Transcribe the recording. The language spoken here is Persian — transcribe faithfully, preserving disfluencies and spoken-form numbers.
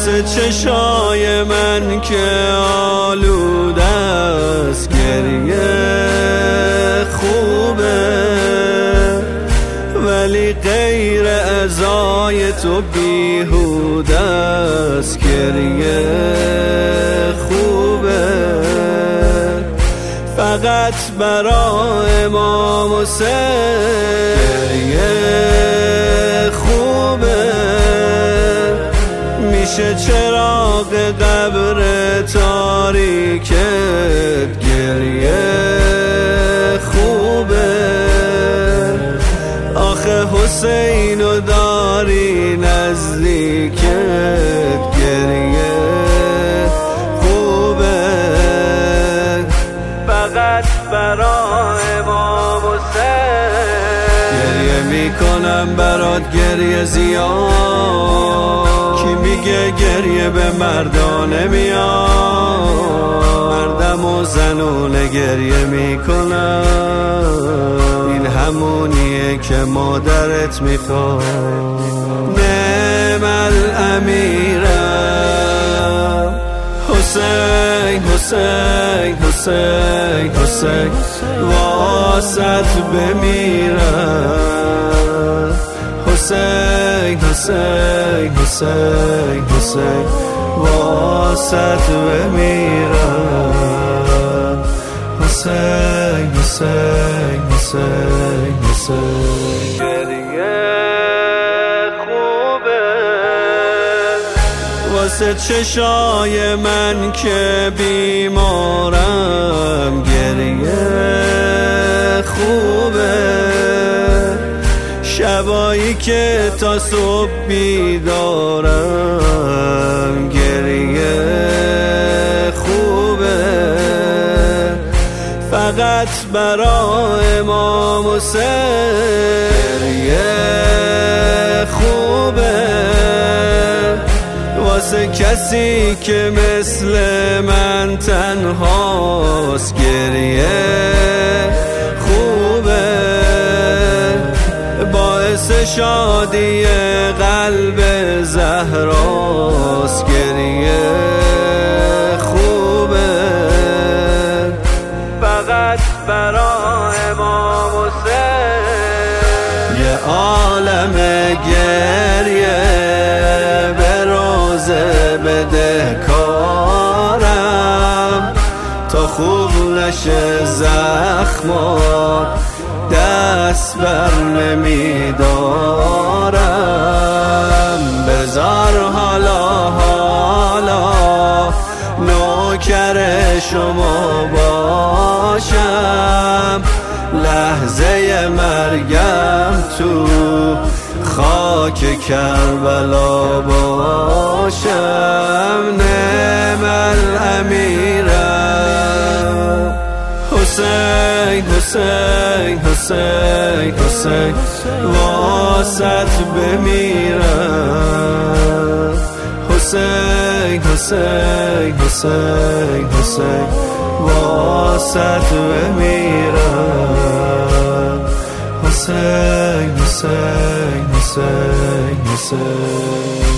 واسه چشای من که آلوده است گریه خوبه، ولی غیر ازای تو بیهوده است گریه خوبه. فقط برای امام حسین گریه خوبه، میشه چراغ قبر تاریکت گریه خوبه. آخه حسینو داری نزدیکت گریه خوبه. فقط برای امام حسین گریه میکنم برات گریه زیاد. کی میگه گریه به مردانه میاد؟ مردم و زنونه گریه میکنم، این همونیه که مادرت میخواد. نعم الامیرم حسین حسین حسین حسین، واسط بمیرم. حسین حسین حسین حسین، واسط بمیرم. حسین حسین حسین حسین، گریه خوبه واسه چشای من که بیمارم گریه خوبه. شبایی که تا صبح بیدارم گریه خوبه. فقط برای امام حسین گریه خوبه، واسه کسی که مثل من تنهاست گریه خوبه. باعث شادی قلب زهراست گریه خوبه. فقط برای امام حسین یه عالم گریه به روزه بدهکارم، تا خوب نشه زخمات دست بر نمیدارم. بذار حالا حالا نوکر شما باشم، لحظه مرگم تو خاک کربلا باشم. نعم الامیرم حسین حسین حسین حسین، واسط بمیرم. حسین حسین حسین حسین، واسط بمیرم. حسین حسین حسین حسین